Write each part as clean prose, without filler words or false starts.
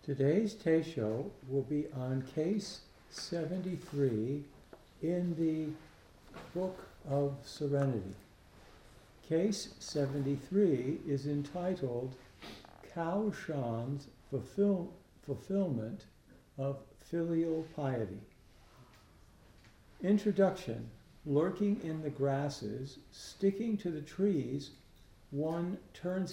Today's Teisho will be on case 73 in the Book of Serenity. Case 73 is entitled Cao Shan's Fulfillment of Filial Piety. Introduction. Lurking in the grasses, sticking to the trees, one turns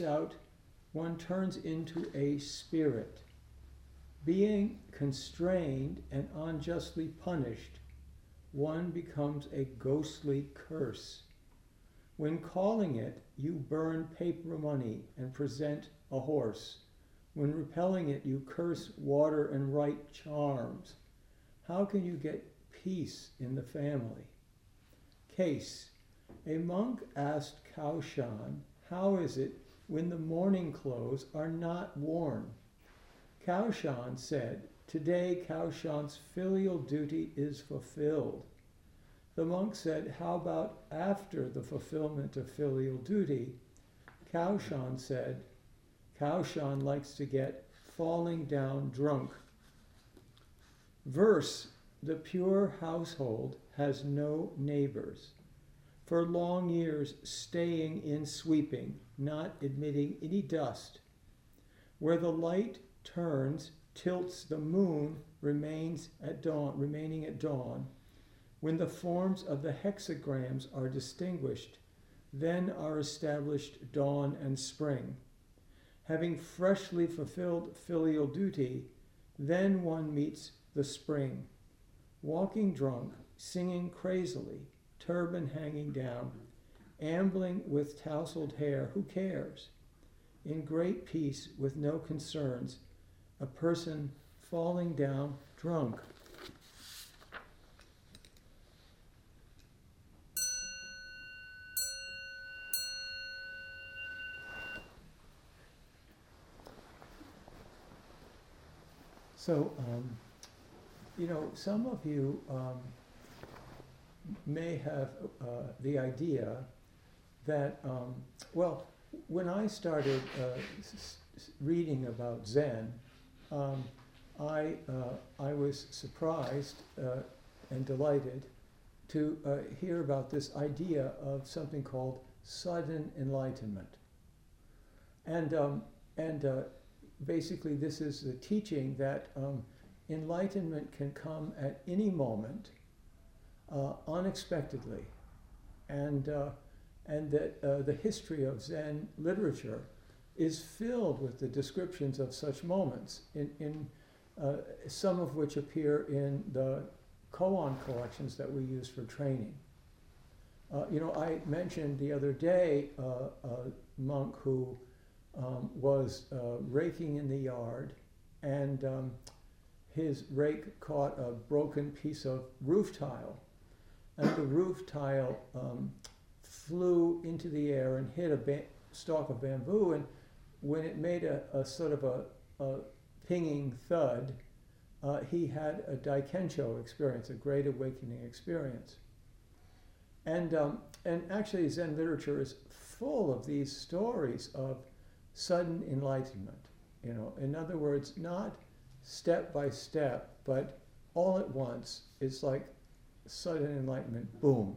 into a spirit. Being constrained and unjustly punished, one becomes a ghostly curse. When calling it, you burn paper money and present a horse. When repelling it, you curse water and write charms. How can you get peace in the family? Case. A monk asked Cao Shan, how is it when the mourning clothes are not worn? Cao Shan said, today Cao Shan's filial duty is fulfilled. The monk said, how about after the fulfillment of filial duty? Cao Shan said, Cao Shan likes to get falling down drunk. Verse, the pure household has no neighbors. For long years staying in sweeping, not admitting any dust. Where the light turns, tilts the moon, remaining at dawn. When the forms of the hexagrams are distinguished, then are established dawn and spring. Having freshly fulfilled filial duty, then one meets the spring. Walking drunk, singing crazily, turban hanging down, ambling with tousled hair, who cares? In great peace, with no concerns, a person falling down drunk. So, some of you may have the idea that, when I started reading about Zen, I was surprised and delighted to hear about this idea of something called sudden enlightenment. And basically this is the teaching that enlightenment can come at any moment, unexpectedly, and that the history of Zen literature is filled with the descriptions of such moments, in some of which appear in the koan collections that we use for training. I mentioned the other day a monk who was raking in the yard, and his rake caught a broken piece of roof tile, and the roof tile flew into the air and hit a stalk of bamboo, and when it made a sort of a pinging thud, he had a daikensho experience, a great awakening experience. And actually Zen literature is full of these stories of sudden enlightenment. In other words, not step by step, but all at once. It's like sudden enlightenment, boom.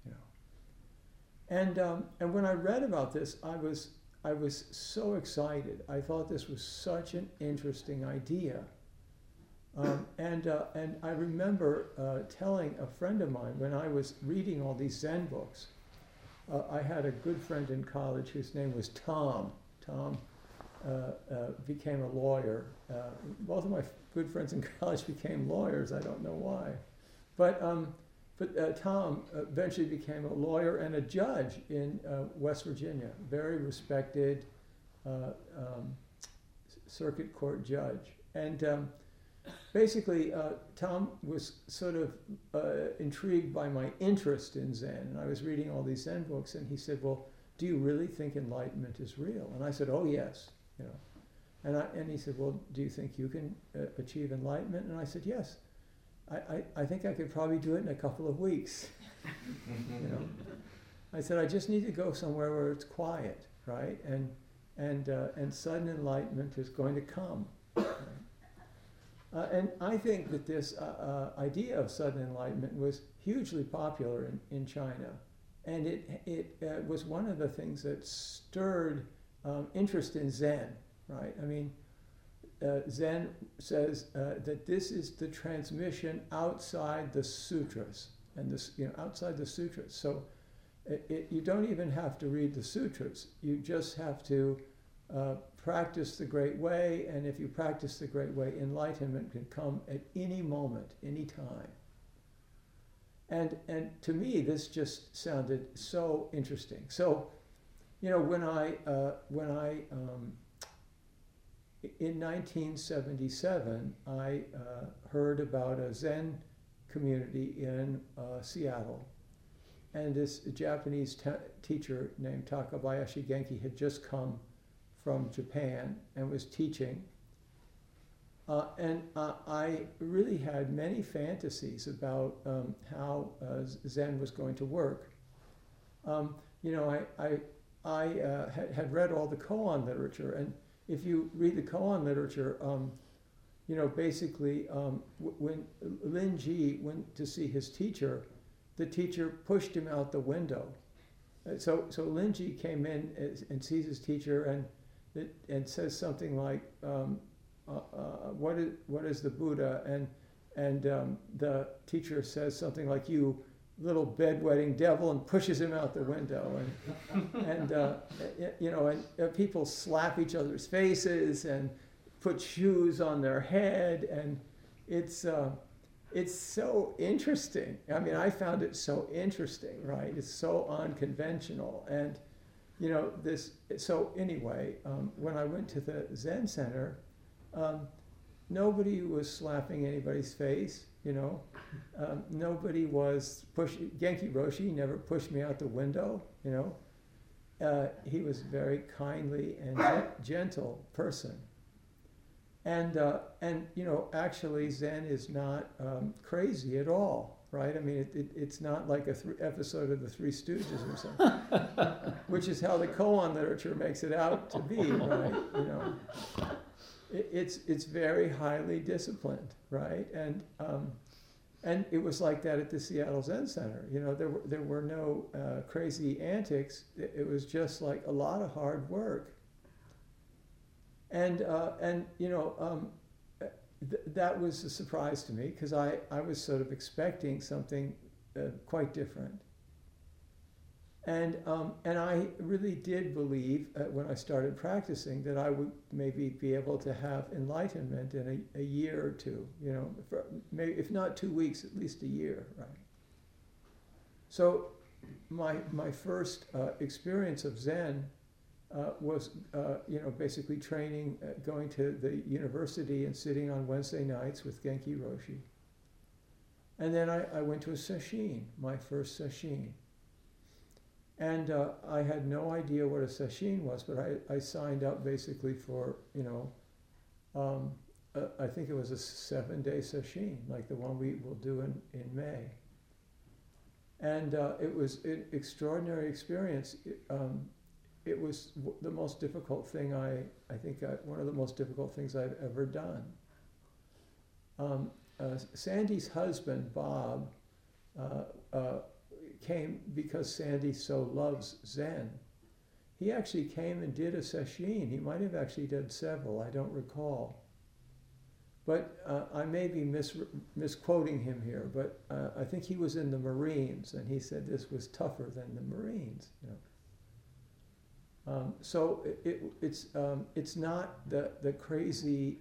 And when I read about this, I was so excited. I thought this was such an interesting idea. And I remember telling a friend of mine when I was reading all these Zen books. I had a good friend in college whose name was Tom. Tom became a lawyer. Both of my good friends in college became lawyers. I don't know why. But Tom eventually became a lawyer and a judge in West Virginia, very respected circuit court judge. And basically, Tom was sort of intrigued by my interest in Zen. And I was reading all these Zen books, and he said, well, do you really think enlightenment is real? And I said, oh, yes. And he said, well, do you think you can achieve enlightenment? And I said, yes. I think I could probably do it in a couple of weeks. I said, I just need to go somewhere where it's quiet, right? And sudden enlightenment is going to come. Right? And I think that this idea of sudden enlightenment was hugely popular in China. And it was one of the things that stirred interest in Zen, right? I mean, Zen says that this is the transmission outside the sutras, and this, outside the sutras. So you don't even have to read the sutras. You just have to practice the Great Way, and if you practice the Great Way, enlightenment can come at any moment, any time. And to me, this just sounded so interesting. So, when I in 1977, I heard about a Zen community in Seattle. And this Japanese teacher named Takabayashi Genki had just come from Japan and was teaching. And I really had many fantasies about how Zen was going to work. I had read all the koan literature, and if you read the koan literature, basically when Lin Ji went to see his teacher, the teacher pushed him out the window. So Lin Ji came in and sees his teacher and says something like, what is the Buddha? And the teacher says something like, "You little bedwetting devil," and pushes him out the window. And people slap each other's faces and put shoes on their head, and it's so interesting. I mean, I found it so interesting, right? It's so unconventional, and this. So anyway, when I went to the Zen Center, nobody was slapping anybody's face. Nobody was pushing. Genki Roshi never pushed me out the window. He was a very kindly and gentle person. And actually Zen is not crazy at all, right? I mean, it's not like a episode of the Three Stooges or something, which is how the koan literature makes it out to be, right? It's very highly disciplined, right? And it was like that at the Seattle Zen Center. There were no crazy antics. It was just like a lot of hard work. And that was a surprise to me, because I was sort of expecting something quite different. And I really did believe when I started practicing that I would maybe be able to have enlightenment in a year or two, maybe if not 2 weeks, at least a year, right? So my first experience of Zen was basically training, going to the university and sitting on Wednesday nights with Genki Roshi. And then I went to a sesshin, my first sesshin. And I had no idea what a sesshin was, but I signed up basically for, I think it was a 7-day sesshin, like the one we will do in May. And it was an extraordinary experience. It was the most difficult thing one of the most difficult things I've ever done. Sandy's husband, Bob, came because Sandy so loves Zen. He actually came and did a sesshin. He might have actually done several, I don't recall. But I may be misquoting him here, but I think he was in the Marines, and he said this was tougher than the Marines. So it's not the crazy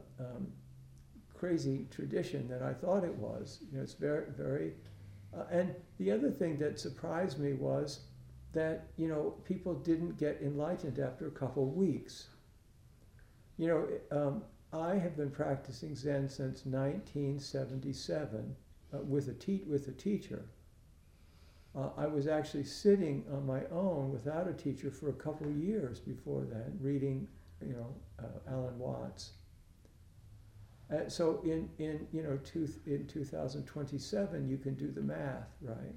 crazy tradition that I thought it was. It's very, very. And the other thing that surprised me was that people didn't get enlightened after a couple weeks. I have been practicing Zen since 1977 with a teacher. I was actually sitting on my own without a teacher for a couple of years before that, reading, Alan Watts. So in 2027, you can do the math, right?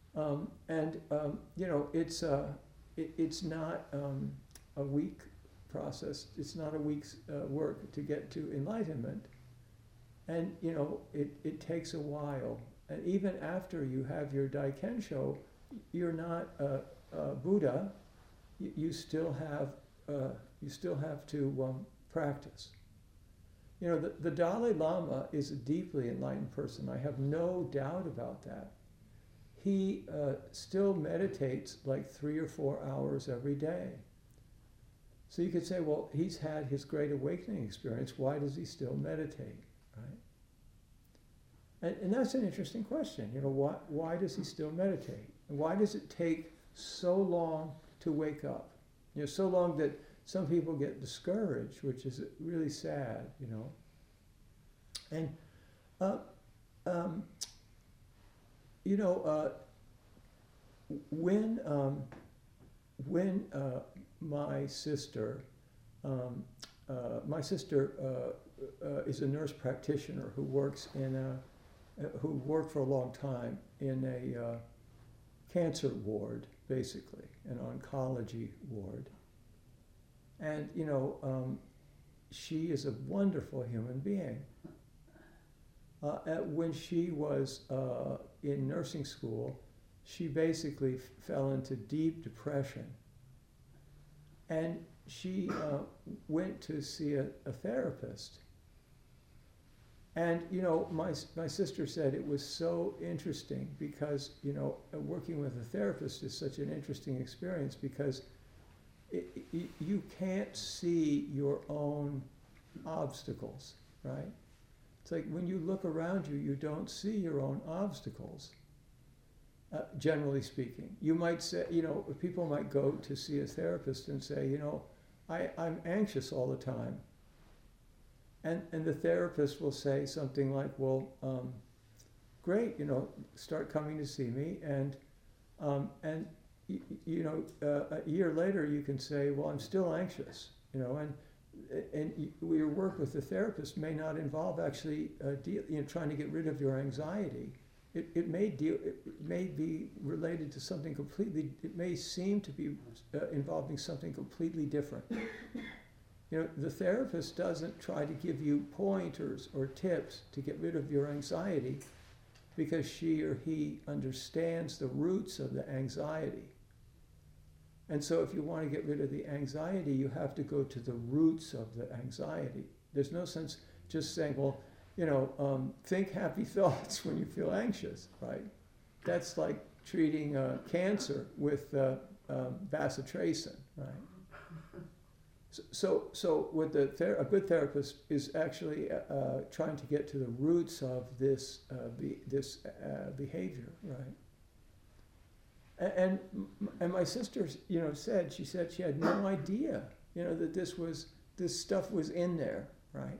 It's not a weak process. It's not a week's work to get to enlightenment. And, it takes a while. And even after you have your Daikensho, you're not a Buddha. You still have to practice. The Dalai Lama is a deeply enlightened person. I have no doubt about that. He still meditates like 3 or 4 hours every day. So you could say, well, he's had his great awakening experience. Why does he still meditate, right? And that's an interesting question. Why does he still meditate? And why does it take so long to wake up? So long that some people get discouraged, which is really sad, And, when my sister is a nurse practitioner who works who worked for a long time in a cancer ward, basically, an oncology ward. And, she is a wonderful human being. When she was in nursing school, she basically fell into deep depression. And she went to see a therapist. And, my sister said it was so interesting because, working with a therapist is such an interesting experience because you can't see your own obstacles, right? It's like when you look around you, you don't see your own obstacles, generally speaking. You might say, people might go to see a therapist and say, I'm anxious all the time. And the therapist will say something like, well, great, start coming to see me. And a year later you can say, well, I'm still anxious, and your work with the therapist may not involve actually trying to get rid of your anxiety. It may be related to something completely. It may seem to be involving something completely different. The therapist doesn't try to give you pointers or tips to get rid of your anxiety because she or he understands the roots of the anxiety. And so if you want to get rid of the anxiety, you have to go to the roots of the anxiety. There's no sense just saying, well, think happy thoughts when you feel anxious, right? That's like treating cancer with bacitracin, right? So what a good therapist is actually trying to get to the roots of this behavior, right? And my sister, said she had no idea, that this stuff was in there, right?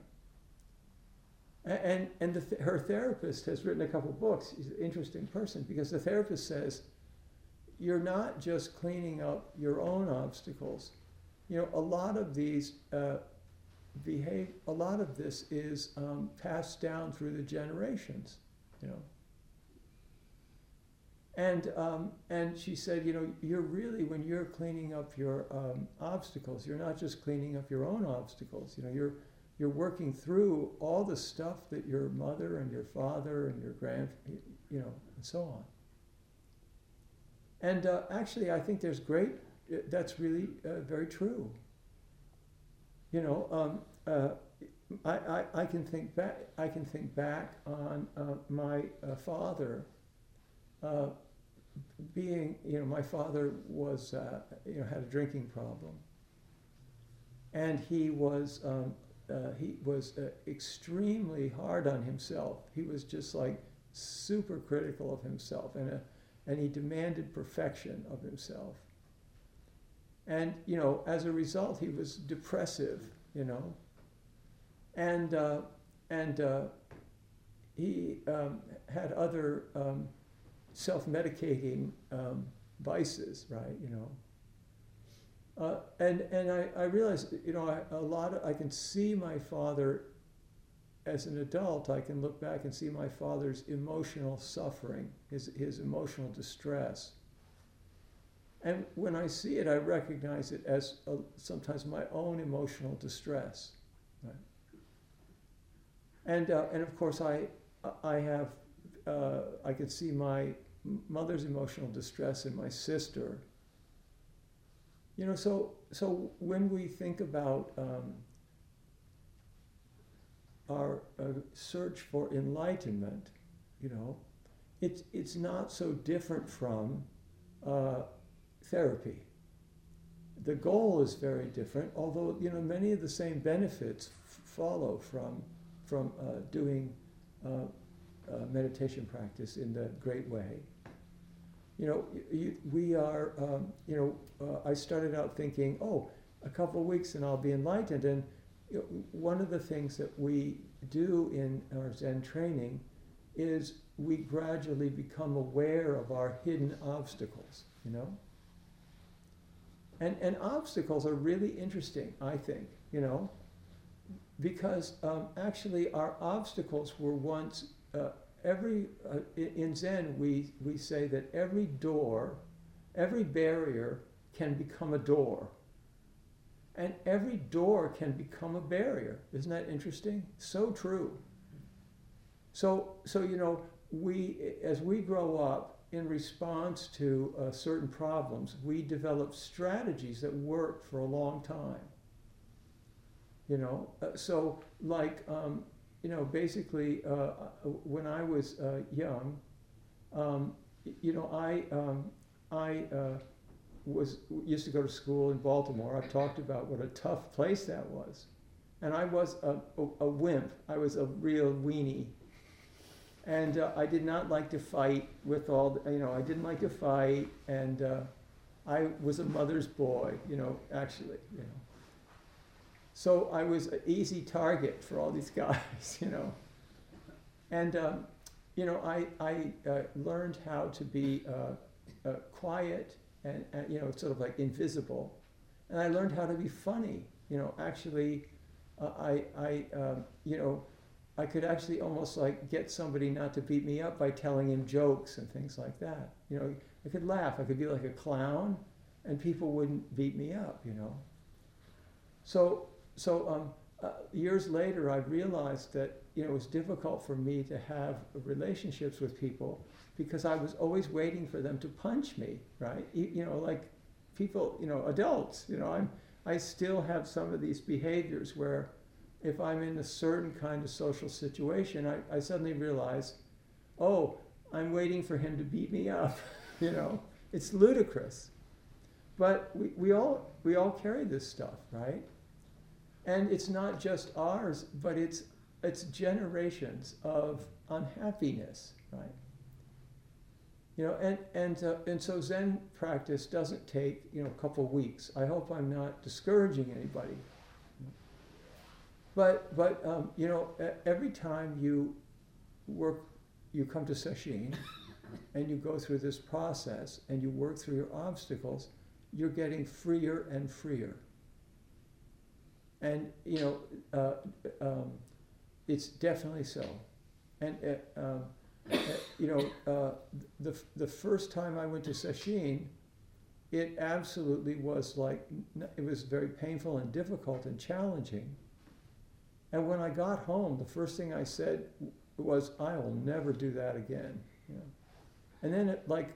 And her therapist has written a couple books. She's an interesting person because the therapist says, you're not just cleaning up your own obstacles. A lot of these a lot of this is passed down through the generations, And she said, you're really, when you're cleaning up your obstacles, you're not just cleaning up your own obstacles. You're working through all the stuff that your mother and your father and your and so on. And actually, I think that's really very true. I can think back on my father. My father was, had a drinking problem, and he was extremely hard on himself. He was just like super critical of himself, and he demanded perfection of himself. And as a result, he was depressive, and he had other self-medicating vices, right? And I realized, I can see my father as an adult. I can look back and see my father's emotional suffering, his emotional distress, And when I see it, I recognize it as sometimes my own emotional distress. Right? And of course, I could see my mother's emotional distress in my sister. You know, so when we think about our search for enlightenment, you know, it's not so different from therapy. The goal is very different, although, you know, many of the same benefits follow from doing meditation practice in the great way. You know, we are, I started out thinking, oh, a couple of weeks and I'll be enlightened. And you know, one of the things that we do in our Zen training is we gradually become aware of our hidden obstacles, you know? And obstacles are really interesting, I think, you know, because actually our obstacles were once, in Zen we say that every door, every barrier can become a door. And every door can become a barrier. Isn't that interesting? So true. So you know, as we grow up, in response to certain problems, we develop strategies that work for a long time. You know, so like, you know, basically, when I was young, you know, I used to go to school in Baltimore. I've talked about what a tough place that was. And I was a wimp. I was a real weenie. And I did not like to fight with all, you know, I didn't like to fight. And I was a mother's boy, you know, actually, you know. So I was an easy target for all these guys, you know. And, you know, I learned how to be quiet and, you know, sort of like invisible. And I learned how to be funny. You know, actually, you know, I could actually almost like get somebody not to beat me up by telling him jokes and things like that. You know, I could laugh. I could be like a clown, and people wouldn't beat me up, you know. So years later, I realized that, you know, it was difficult for me to have relationships with people because I was always waiting for them to punch me, right? You know, like people, you know, adults, you know, I still have some of these behaviors where if I'm in a certain kind of social situation, I suddenly realize, oh, I'm waiting for him to beat me up, you know? It's ludicrous. But we all carry this stuff, right? And it's not just ours, but it's generations of unhappiness, right? You know, and so Zen practice doesn't take, you know, a couple weeks. I hope I'm not discouraging anybody. But you know, every time you come to Sesshin, and you go through this process, and you work through your obstacles, you're getting freer and freer. And you know, it's definitely so. And you know, the first time I went to Sesshin, it absolutely was like, it was very painful and difficult and challenging. And when I got home, the first thing I said was, I will never do that again. You know? And then like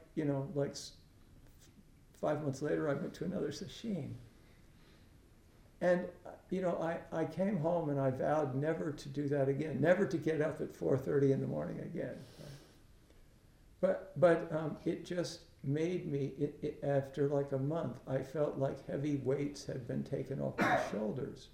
5 months later, I went to another Sesshin. And, you know, I came home and I vowed never to do that again, never to get up at 4:30 in the morning again. But it just made me, after like a month, I felt like heavy weights had been taken off my shoulders.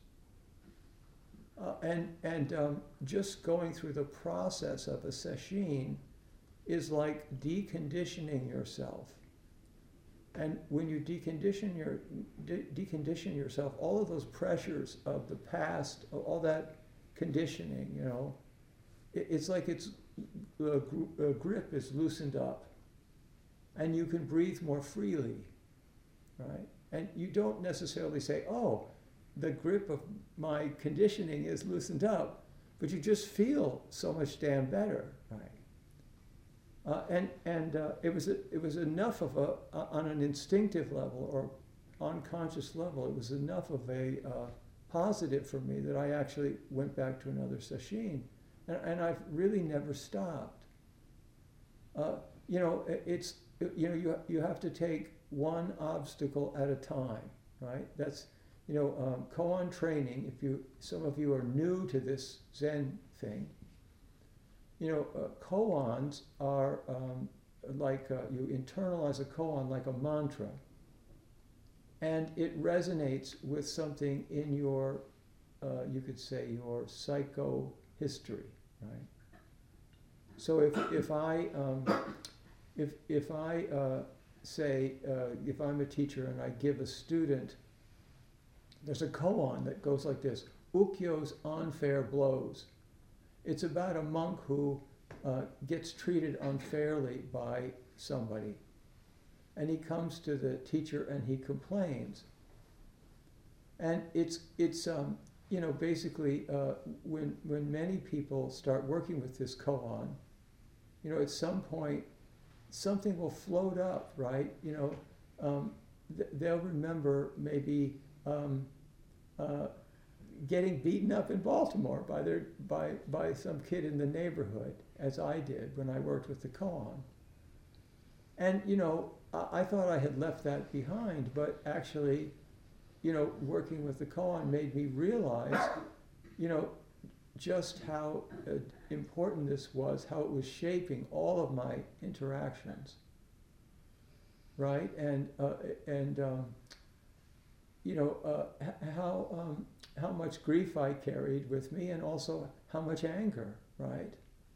And just going through the process of a Sesshin is like deconditioning yourself. And when you decondition yourself, all of those pressures of the past, all that conditioning, you know, it's like the grip is loosened up, and you can breathe more freely, right? And you don't necessarily say, oh, the grip of my conditioning is loosened up, but you just feel so much damn better, right? It was enough of a on an instinctive level or unconscious level. It was enough of a positive for me that I actually went back to another sesshin, and I've really never stopped. You know, it's you know you have to take one obstacle at a time, right? That's koan training. Some of you are new to this Zen thing. Koans are like you internalize a koan like a mantra, and it resonates with something in your, you could say, your psychohistory, right? So if I say if I'm a teacher and I give a student, there's a koan that goes like this: Ukyo's unfair blows. It's about a monk who gets treated unfairly by somebody. And he comes to the teacher and he complains. And it's basically when many people start working with this koan, at some point something will float up, right? They'll remember maybe getting beaten up in Baltimore by some kid in the neighborhood, as I did when I worked with the koan. And I thought I had left that behind, but actually, working with the koan made me realize, just how important this was, how it was shaping all of my interactions, right? And how much grief I carried with me, and also how much anger, right?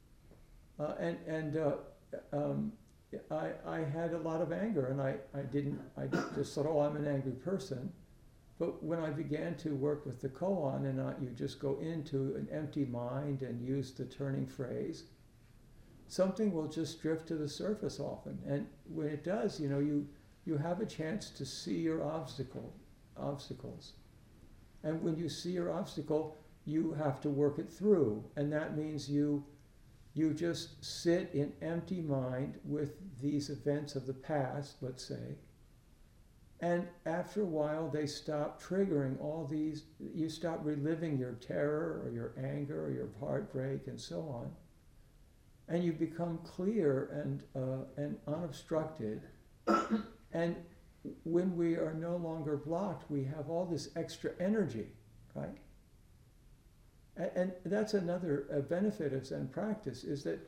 I had a lot of anger, and I just thought, oh, I'm an angry person. But when I began to work with the koan, and you just go into an empty mind and use the turning phrase, something will just drift to the surface often. And when it does, you have a chance to see your obstacles. And when you see your obstacle, you have to work it through. And that means you just sit in empty mind with these events of the past, let's say. And after a while, they stop triggering all these. You stop reliving your terror or your anger or your heartbreak and so on. And you become clear and unobstructed. And when we are no longer blocked, we have all this extra energy, right? And that's another benefit of Zen practice, is that,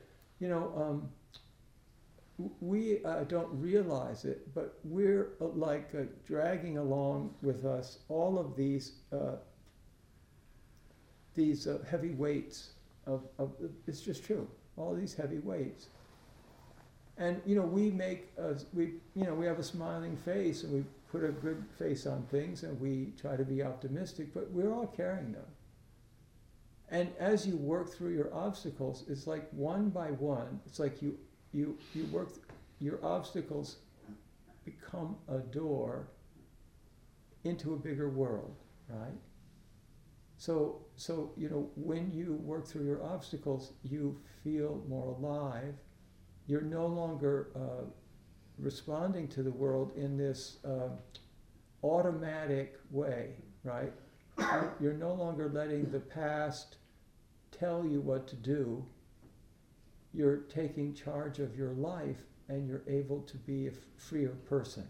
we don't realize it, but we're dragging along with us all of these heavy weights of it's just true, all these heavy weights. And we have a smiling face, and we put a good face on things, and we try to be optimistic, but we're all carrying them. And as you work through your obstacles, it's like one by one, it's like you work, your obstacles become a door into a bigger world, right? So when you work through your obstacles, you feel more alive. You're no longer responding to the world in this automatic way, right? You're no longer letting the past tell you what to do. You're taking charge of your life, and you're able to be a freer person.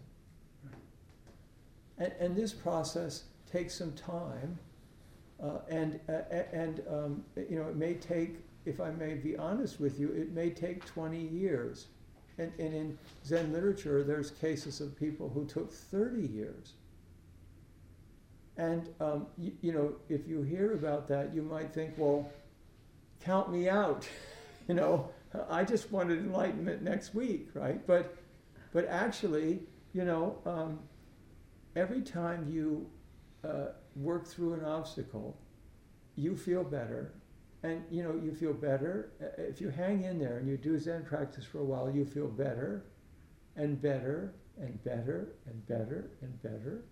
And this process takes some time, it may take, if I may be honest with you, it may take 20 years. And in Zen literature, there's cases of people who took 30 years. And, if you hear about that, you might think, well, count me out. I just wanted enlightenment next week, right? But actually, every time you work through an obstacle, you feel better. And, you feel better. If you hang in there and you do Zen practice for a while, you feel better and better and better and better and better.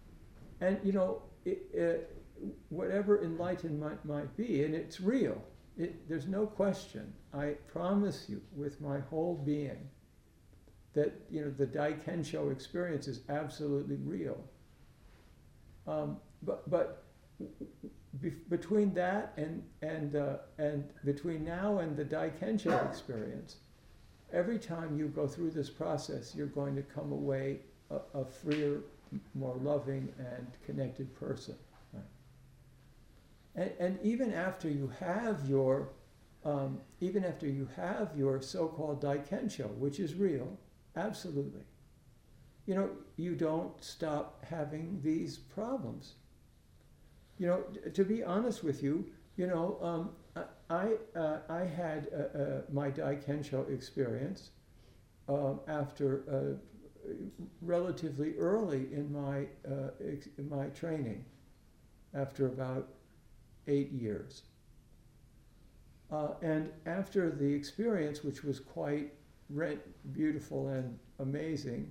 And, whatever enlightenment might be, and it's real, There's no question. I promise you, with my whole being, that the Daikensho experience is absolutely real. But between that and between now and the Daikensho experience, every time you go through this process, you're going to come away a freer, more loving, and connected person. Right? And even after you have your so-called Daikensho, which is real, absolutely, you don't stop having these problems. To be honest with you, I had my Daikensho experience after relatively early in my training, after about 8 years. And after the experience, which was quite beautiful and amazing,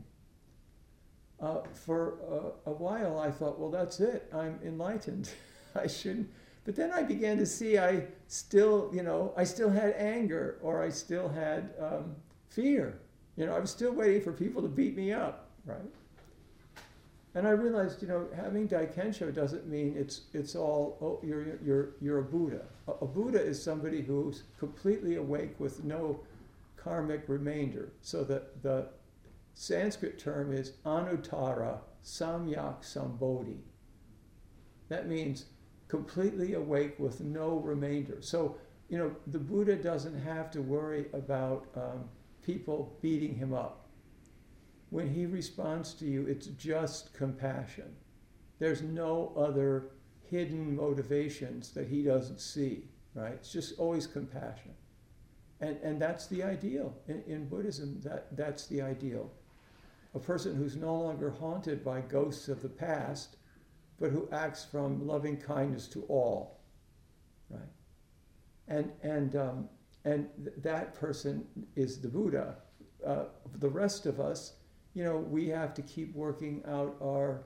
for a while I thought, well, that's it, I'm enlightened. I shouldn't. But then I began to see I still had anger, or I still had fear. I was still waiting for people to beat me up, right? And I realized, having Daikensho doesn't mean it's all, oh, you're a Buddha. A Buddha is somebody who's completely awake with no karmic remainder. So the Sanskrit term is Anuttara Samyak Sambodhi. That means completely awake with no remainder. So, the Buddha doesn't have to worry about people beating him up. When he responds to you, it's just compassion. There's no other hidden motivations that he doesn't see, right? It's just always compassion. And that's the ideal. In Buddhism, that's the ideal. A person who's no longer haunted by ghosts of the past, but who acts from loving kindness to all, right? And that person is the Buddha. The rest of us, we have to keep working out our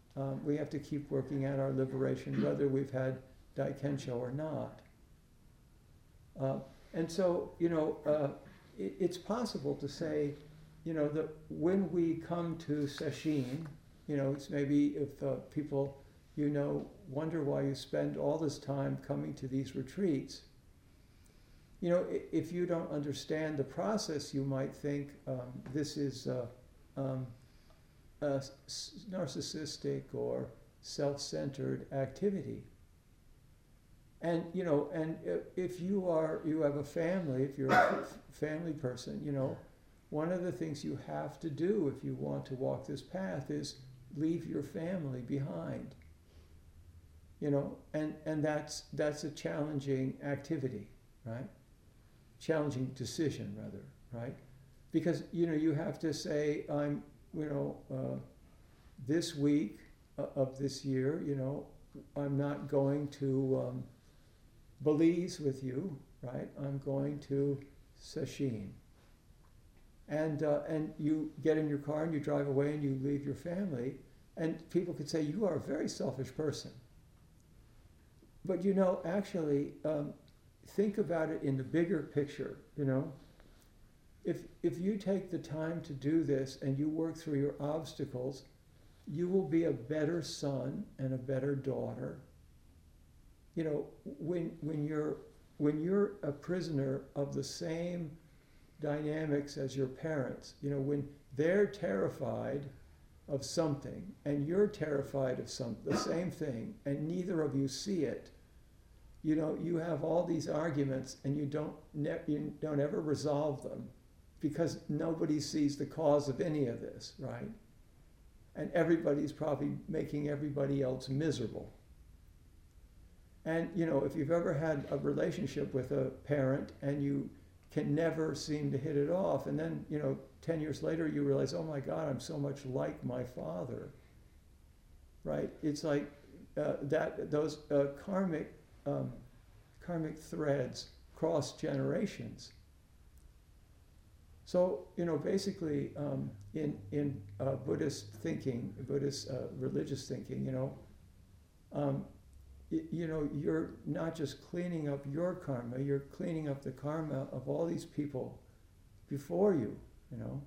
liberation, whether we've had Daikensho or not. And so, it's possible to say, that when we come to Sesshin, it's maybe if people, wonder why you spend all this time coming to these retreats. If you don't understand the process, you might think this is a narcissistic or self-centered activity. And if you have a family, if you're a family person, one of the things you have to do if you want to walk this path is leave your family behind. And that's a challenging activity, right? Challenging decision, rather, right? Because, you have to say, I'm, this week of this year, I'm not going to Belize with you, right? I'm going to Sesshin. And you get in your car and you drive away and you leave your family, and people could say, you are a very selfish person. But actually, think about it in the bigger picture, If you take the time to do this and you work through your obstacles, you will be a better son and a better daughter. When you're a prisoner of the same dynamics as your parents, when they're terrified of something and you're terrified of the same thing, and neither of you see it, you have all these arguments and you don't ever resolve them, because nobody sees the cause of any of this, right? And everybody's probably making everybody else miserable. And if you've ever had a relationship with a parent and you can never seem to hit it off, and then 10 years later you realize, oh my God, I'm so much like my father, right? It's like those karmic threads cross generations. So basically, in Buddhist thinking, Buddhist religious thinking, you know, you're not just cleaning up your karma, you're cleaning up the karma of all these people before you, you know.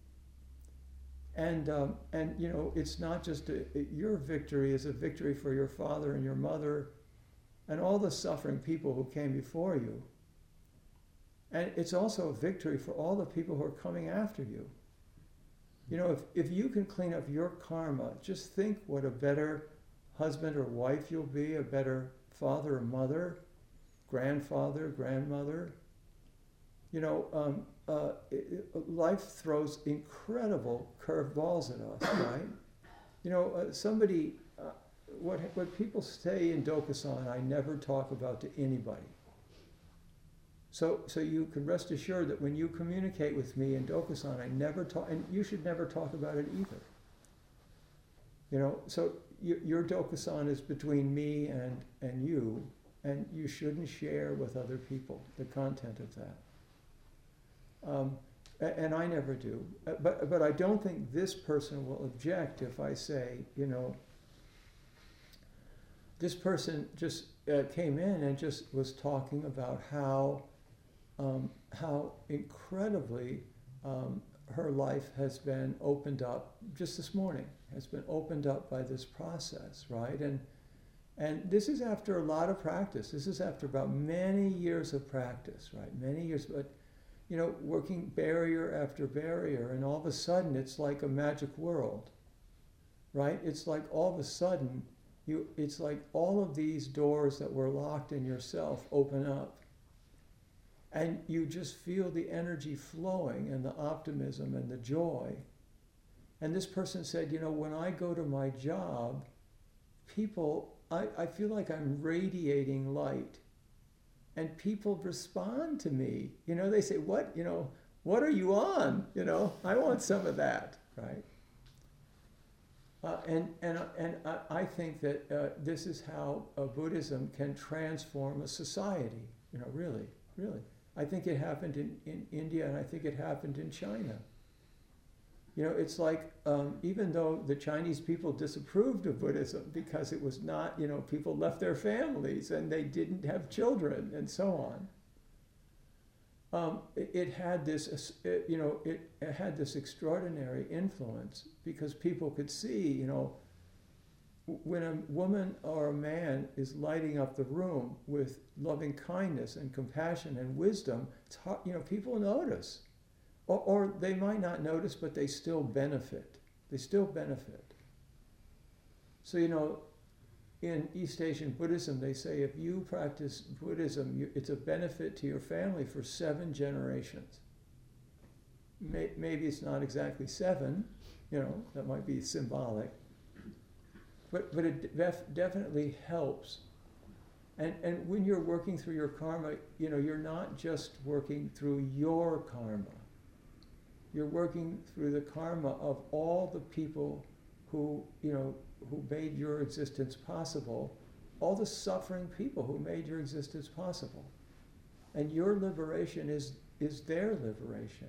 And you know, it's not just your victory is a victory for your father and your mother and all the suffering people who came before you. And it's also a victory for all the people who are coming after you. You know, if you can clean up your karma, just think what a better husband or wife you'll be, a better father or mother, grandfather, grandmother. You know, life throws incredible curveballs at us, right? You know, what people say in Dokusan, I never talk about to anybody. So you can rest assured that when you communicate with me in Dokusan, I never talk, and you should never talk about it either. You know, so your Dokusan is between me and you shouldn't share with other people the content of that. And I never do. But I don't think this person will object if I say, you know, this person just came in and just was talking about how incredibly her life has been opened up just this morning, has been opened up by this process, right? And this is after a lot of practice. This is after about many years of practice, right? Many years, but you know, working barrier after barrier, and all of a sudden it's like a magic world, right? It's like all of a sudden it's like all of these doors that were locked in yourself open up. And you just feel the energy flowing and the optimism and the joy. And this person said, you know, when I go to my job, people, I feel like I'm radiating light. And people respond to me. You know, they say, what, you know, what are you on? You know, I want some of that, right? And I think that this is how Buddhism can transform a society, you know, really, really. I think it happened in India, and I think it happened in China. You know, it's like, even though the Chinese people disapproved of Buddhism because it was not, you know, people left their families and they didn't have children and so on. It had this, you know, it had this extraordinary influence because people could see, you know, when a woman or a man is lighting up the room with loving kindness and compassion and wisdom, it's hard, you know, people notice. Or they might not notice, but they still benefit. They still benefit. So, you know, in East Asian Buddhism, they say if you practice Buddhism, it's a benefit to your family for 7 generations. Maybe it's not exactly 7, you know, that might be symbolic. But it definitely helps. And when you're working through your karma, you know, you're not just working through your karma. You're working through the karma of all the people who, you know, who made your existence possible, all the suffering people who made your existence possible. And your liberation is their liberation.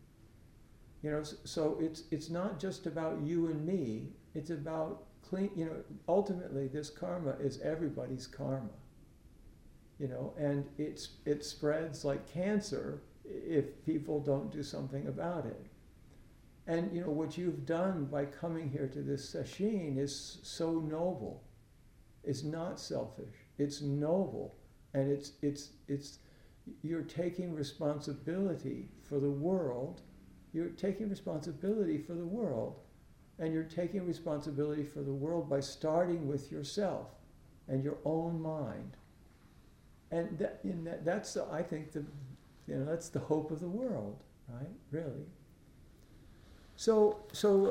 You know, so it's not just about you and me, it's about you know, ultimately this karma is everybody's karma. You know, and it spreads like cancer if people don't do something about it. And you know, what you've done by coming here to this sesshin is so noble. It's not selfish. It's noble. And it's you're taking responsibility for the world. You're taking responsibility for the world. And you're taking responsibility for the world by starting with yourself and your own mind. And that's I think that's the hope of the world, right? Really. So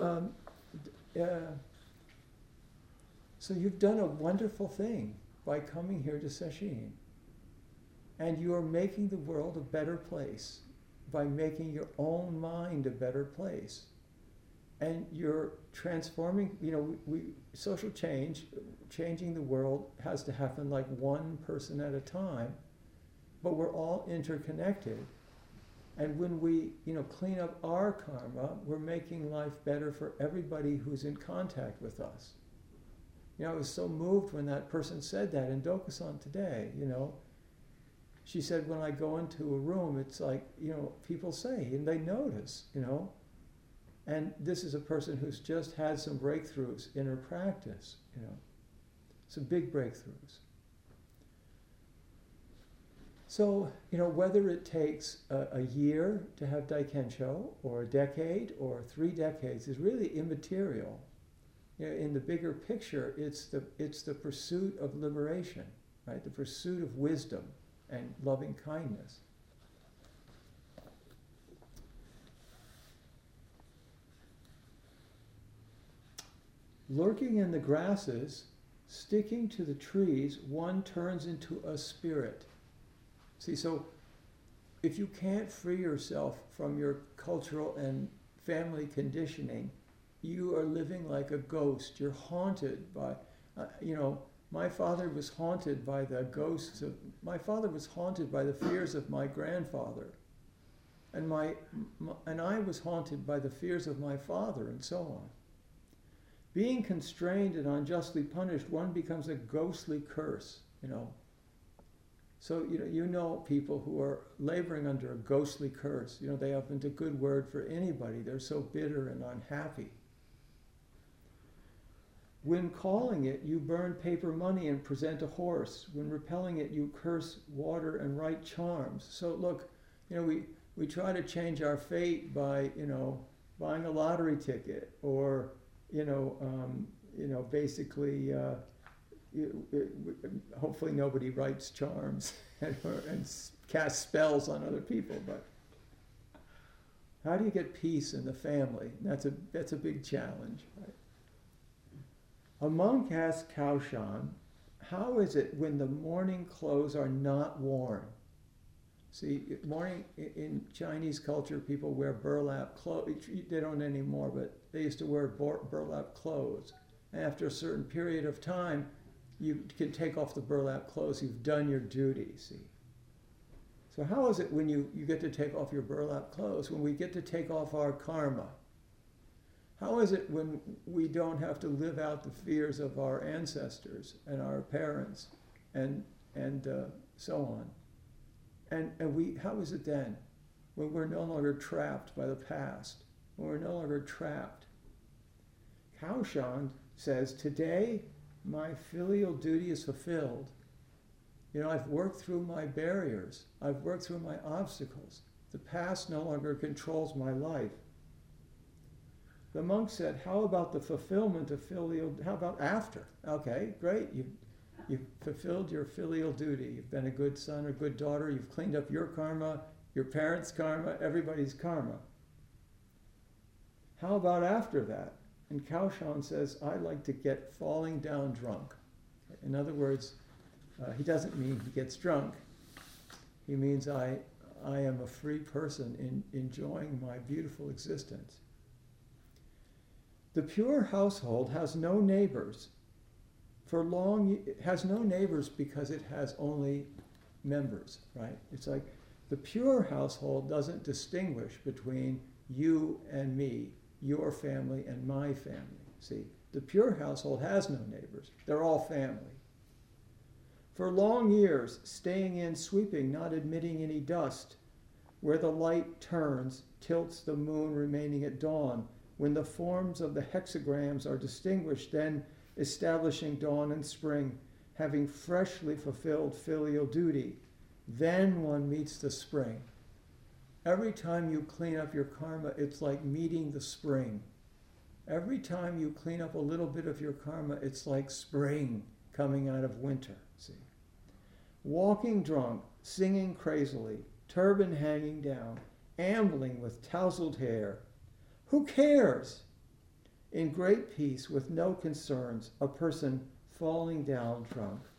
you've done a wonderful thing by coming here to Sesshin. And you are making the world a better place by making your own mind a better place. And you're transforming, you know, social change, changing the world has to happen like one person at a time, but we're all interconnected. And when we, you know, clean up our karma, we're making life better for everybody who's in contact with us. I was so moved when that person said that in Dokusan today, She said, when I go into a room, it's like, people say, and they notice, And this is a person who's just had some breakthroughs in her practice, Some big breakthroughs. So, whether it takes a year to have Daikensho, or a decade, or 3 decades, is really immaterial. In the bigger picture, it's the pursuit of liberation, right? The pursuit of wisdom and loving kindness. Lurking in the grasses, sticking to the trees, one turns into a spirit. See, so if you can't free yourself from your cultural and family conditioning, you are living like a ghost. You're haunted by, my father was haunted by the ghosts of, my father was haunted by the fears of my grandfather. And I was haunted by the fears of my father, and so on. Being constrained and unjustly punished, one becomes a ghostly curse, So, people who are laboring under a ghostly curse. They haven't a good word for anybody. They're so bitter and unhappy. When calling it, you burn paper money and present a horse. When repelling it, you curse water and write charms. So look, we try to change our fate by, buying a lottery ticket, or, basically, hopefully nobody writes charms and casts spells on other people. But how do you get peace in the family? That's a big challenge, right? A monk asked Kaoshan, how is it when the mourning clothes are not worn? See, mourning in Chinese culture, people wear burlap clothes. They don't anymore, but they used to wear burlap clothes. And after a certain period of time, you can take off the burlap clothes. You've done your duty, see. So how is it when you get to take off your burlap clothes, when we get to take off our karma? How is it when we don't have to live out the fears of our ancestors and our parents and so on? And how is it then when we're no longer trapped by the past, when we're no longer trapped? Kaoshan says, today my filial duty is fulfilled. I've worked through my barriers. I've worked through my obstacles. The past no longer controls my life. The monk said, how about the fulfillment of filial, how about after? Okay, great, you've fulfilled your filial duty. You've been a good son or good daughter. You've cleaned up your karma, your parents' karma, everybody's karma. How about after that? And Kaoshan says, I like to get falling down drunk. In other words, he doesn't mean he gets drunk. He means I am a free person in enjoying my beautiful existence. The pure household has no neighbors. Has no neighbors because it has only members, right? It's like the pure household doesn't distinguish between you and me, your family and my family. See, the pure household has no neighbors. They're all family. For long years, staying in, sweeping, not admitting any dust, where the light turns, tilts the moon remaining at dawn, when the forms of the hexagrams are distinguished, then establishing dawn and spring, having freshly fulfilled filial duty, then one meets the spring. Every time you clean up your karma, it's like meeting the spring. Every time you clean up a little bit of your karma, it's like spring coming out of winter, see. Walking drunk, singing crazily, turban hanging down, ambling with tousled hair. Who cares? In great peace, with no concerns, a person falling down drunk.